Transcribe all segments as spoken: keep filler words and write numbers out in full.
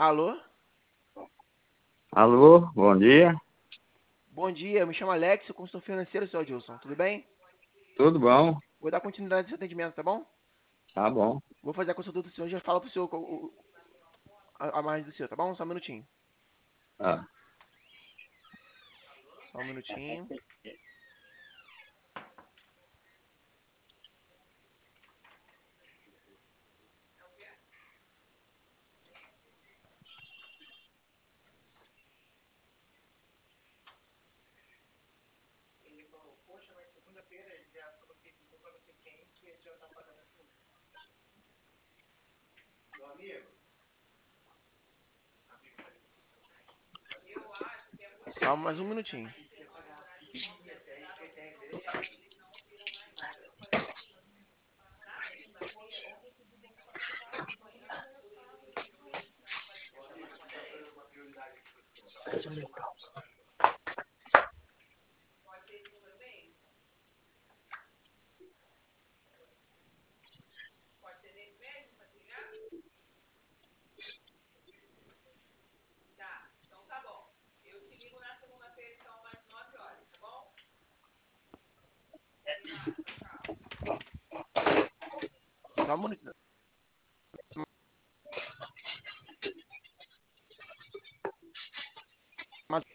Alô? Alô, bom dia. Bom dia, eu me chamo Alex, sou consultor financeiro, senhor Adilson. Tudo bem? Tudo bom? Vou dar continuidade ao seu atendimento, tá bom? Tá bom. Vou fazer a consulta do senhor, já falo pro senhor o- o- a, a mais do senhor, tá bom? Só um minutinho. Ah, Só um minutinho. Só mais um minutinho. Só um minutinho. Mas,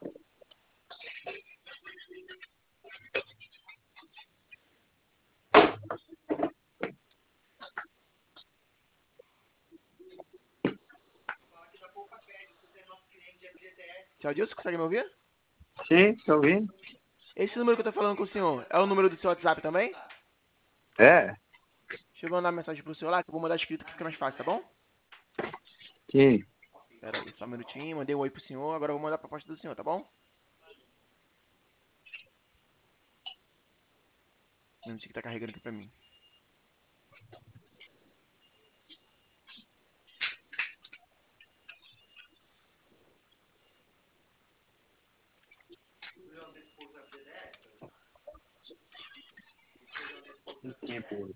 senhor Adilson, consegue me ouvir? sim, tô ouvindo. Esse número que eu tô falando com o senhor é o número do seu WhatsApp também? É, Deixa eu mandar uma mensagem pro senhor lá, que eu vou mandar escrito que fica mais fácil, tá bom? sim. Pera aí, só um minutinho. Mandei um oi pro senhor, agora eu vou mandar a proposta do senhor, tá bom? Um minutinho que tá carregando aqui pra mim. Tempo.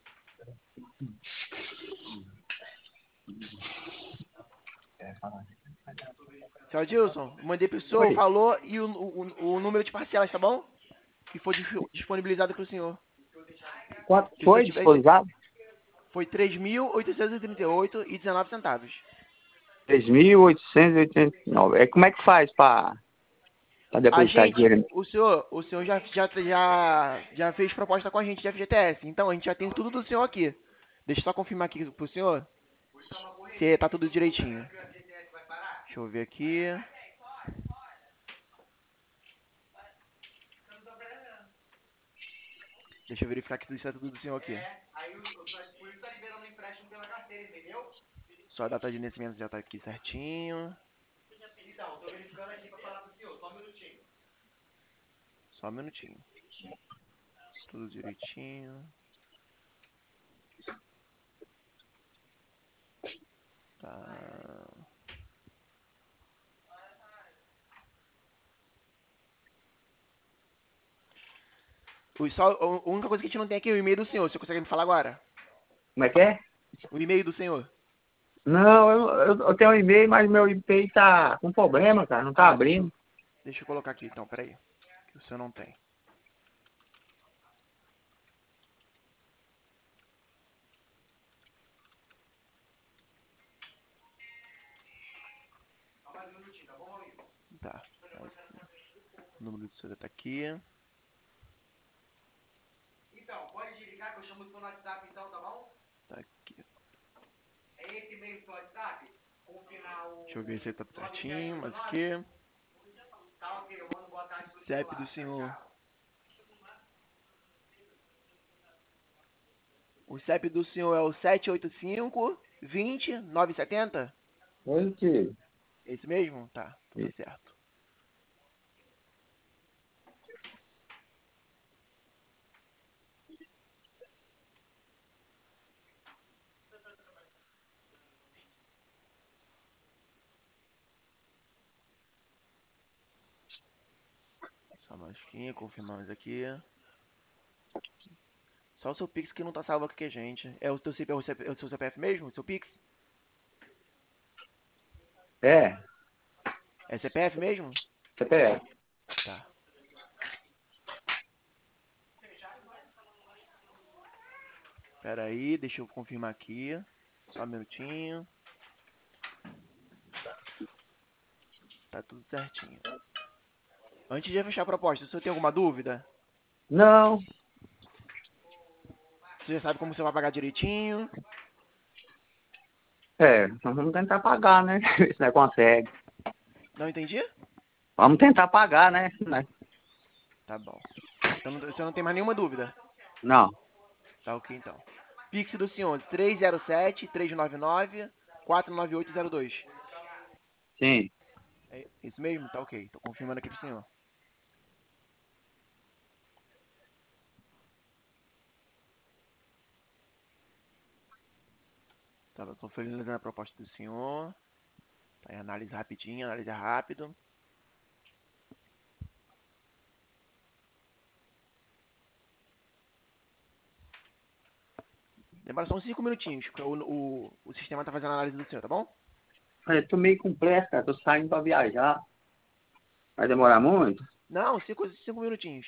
Senhor Adilson, mandei pro senhor o Oi, valor e o, o, o número de parcelas, tá bom? Que foi dis- disponibilizado pro senhor. quanto Se o senhor foi tiver esse, disponibilizado? foi três mil oitocentos e trinta e oito e dezenove centavos. três mil oitocentos e oitenta e nove. É, como é que faz para A depositar gente, dinheiro? o senhor, o senhor já, já, já, já fez proposta com a gente de F G T S, então a gente já tem tudo do senhor aqui. Deixa eu só confirmar aqui pro senhor se tá tudo direitinho. Deixa eu ver aqui. Deixa eu verificar que isso é tudo do senhor aqui. Só a data de nascimento já tá aqui certinho. Só um minutinho. Tudo direitinho. Tá. O, só, a única coisa que a gente não tem aqui é o e-mail do senhor. Você consegue me falar agora? Como é que é? O e-mail do senhor. Não, eu, eu, eu tenho um e-mail, mas meu e-mail tá com problema, cara. Não tá Ah, deixa eu, abrindo. deixa eu colocar aqui então, peraí. Que o senhor não tem. Tá. O número do senhor tá aqui. Tá aqui. Deixa eu ver se ele tá certinho. Mas aqui. C E P do senhor. O C E P do senhor é o sete oito cinco, vinte, novecentos e setenta? Positivo. Esse mesmo? Tá, tudo certo. Só mais aqui, confirmamos aqui. Só o seu Pix que não tá salvo aqui com a gente. É o teu C P F, é o seu C P F mesmo? O seu Pix? É, É C P F mesmo? C P F. Tá. Pera aí, deixa eu confirmar aqui. Só um minutinho. Tá tudo certinho. Antes de fechar a proposta, o senhor tem alguma dúvida? Não, Você já sabe como você vai pagar direitinho? é, nós vamos tentar pagar, né? Se nós consegue. Não entendi? Vamos tentar pagar, né? Né? Tá bom. Então não- o senhor não tem mais nenhuma dúvida? Não, Tá ok então. Pix do senhor, três zero sete, três nove nove, quatro nove oito zero dois. sim. É isso mesmo? Tá ok. Tô confirmando aqui pro senhor. Tá, eu tô finalizando a proposta do senhor. Tá aí, análise rapidinho, análise rápido. Demora só uns cinco minutinhos, porque o, o, o sistema tá fazendo a análise do senhor, tá bom? Eu tô meio com pressa, cara. Tô saindo pra viajar. Vai demorar muito? Não, cinco, cinco minutinhos.